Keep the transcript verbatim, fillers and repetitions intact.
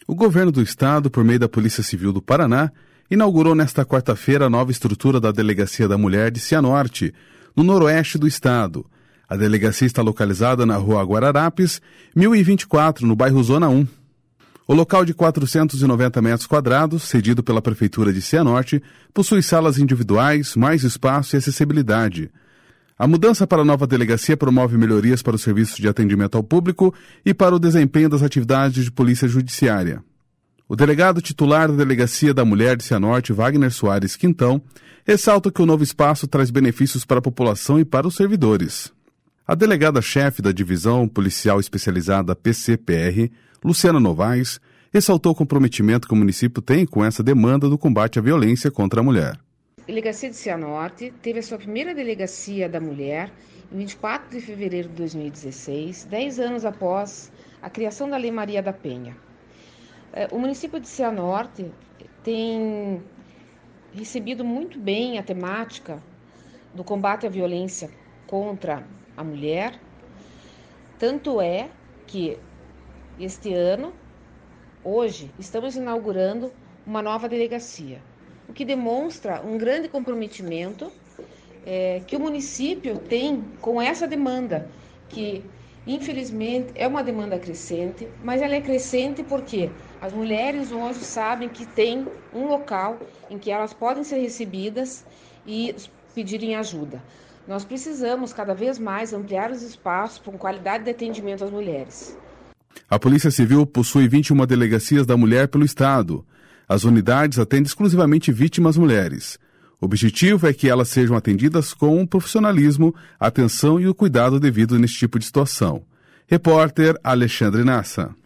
O governo do estado, por meio da Polícia Civil do Paraná, inaugurou nesta quarta-feira a nova estrutura da Delegacia da Mulher de Cianorte, no noroeste do estado. A delegacia está localizada na rua Guararapes, mil e vinte e quatro, no bairro Zona um. O local de quatrocentos e noventa metros quadrados, cedido pela Prefeitura de Cianorte, possui salas individuais, mais espaço e acessibilidade. A mudança para a nova delegacia promove melhorias para os serviços de atendimento ao público e para o desempenho das atividades de polícia judiciária. O delegado titular da Delegacia da Mulher de Cianorte, Wagner Soares Quintão, ressalta que o novo espaço traz benefícios para a população e para os servidores. A delegada-chefe da Divisão Policial Especializada P C P R, Luciana Novaes, ressaltou o comprometimento que o município tem com essa demanda do combate à violência contra a mulher. A Delegacia de Cianorte teve a sua primeira Delegacia da Mulher em vinte e quatro de fevereiro de dois mil e dezesseis, dez anos após a criação da Lei Maria da Penha. O município de Cianorte tem recebido muito bem a temática do combate à violência contra a mulher, tanto é que este ano, hoje, estamos inaugurando uma nova delegacia, o que demonstra um grande comprometimento é, que o município tem com essa demanda, que infelizmente é uma demanda crescente, mas ela é crescente porque as mulheres hoje sabem que tem um local em que elas podem ser recebidas e pedirem ajuda. Nós precisamos cada vez mais ampliar os espaços com qualidade de atendimento às mulheres. A Polícia Civil possui vinte e uma delegacias da mulher pelo estado. As unidades atendem exclusivamente vítimas mulheres. O objetivo é que elas sejam atendidas com um profissionalismo, atenção e o cuidado devido nesse tipo de situação. Repórter Alexandre Nassa.